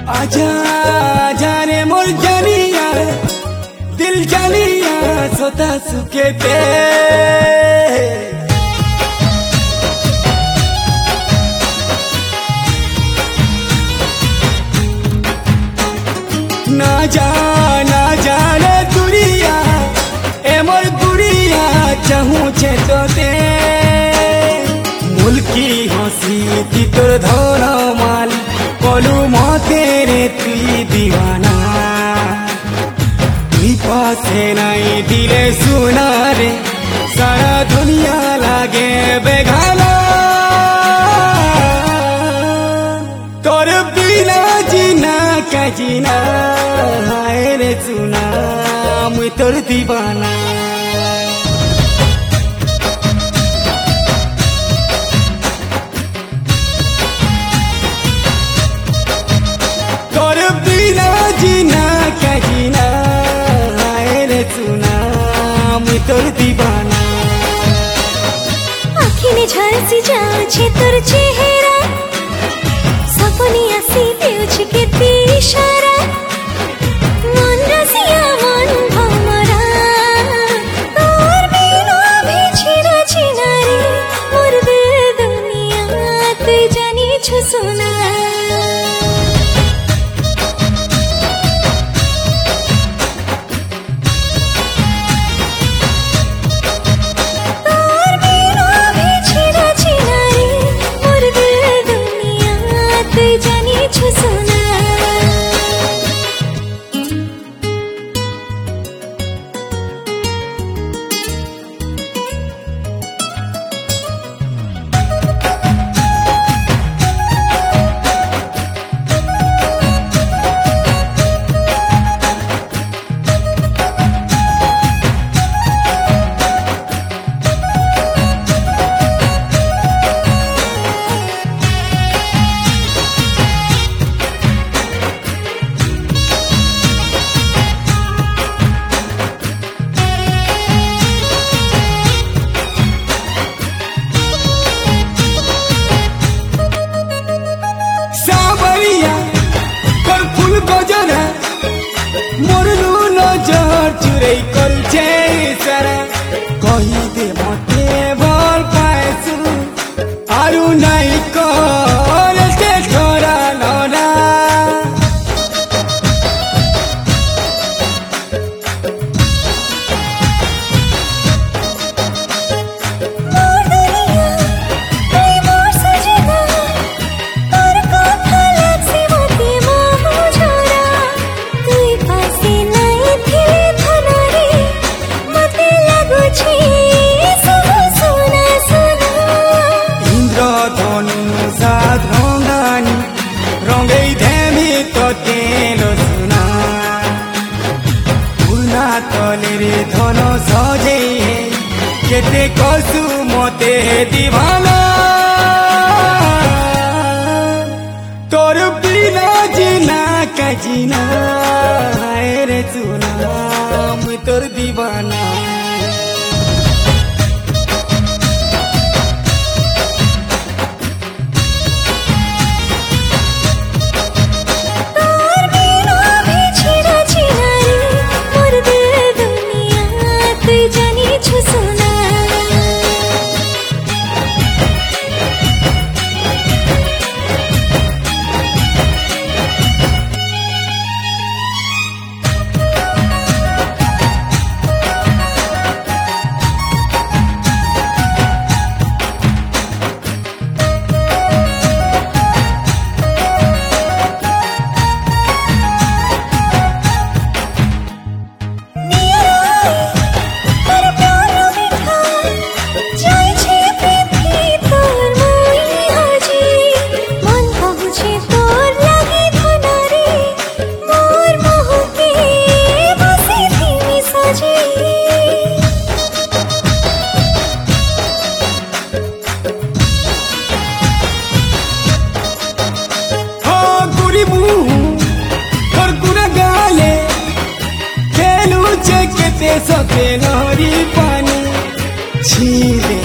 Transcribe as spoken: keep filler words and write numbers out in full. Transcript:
आजा आजा रे मोर जानिया दिल जानिया सोता सुखे ते ना जा ना जा रे दुरिया ए मोर दुरिया चाहूँ छे तो दे मुल्की हसी ती तोर धन माल कलू मते रे तुई दीवाना तुई पासे नहीं दिले सुना रे सारा दुनिया लागे बेगाना तोर बिना जीना का जीना हाय रे सुना मुई तोर दीवाना तोर बिना जीना का जीना हाय रे सुना मुई तोर दीवाना आँखिने झलसी जाछे तोर चेहरा सपनी आसी देउछ केते इशारा मन रसिया मन भमरा तोर बिना बिछिरा छिना रे मोर दिल दुनिया तुई जानी छु सुना मोर नजर चुराई कल छे सारा कही दे मते भल पाएछु आरु नहीं कल ते छोरा नरा रंगई धेमी तो तेलो सुना पुना तले रे धन सजे केते कसु मते दीवाना तोर बिना जीना का जीना हाय रे सुना मुई तोर दीवाना सके नहरी पानी छीन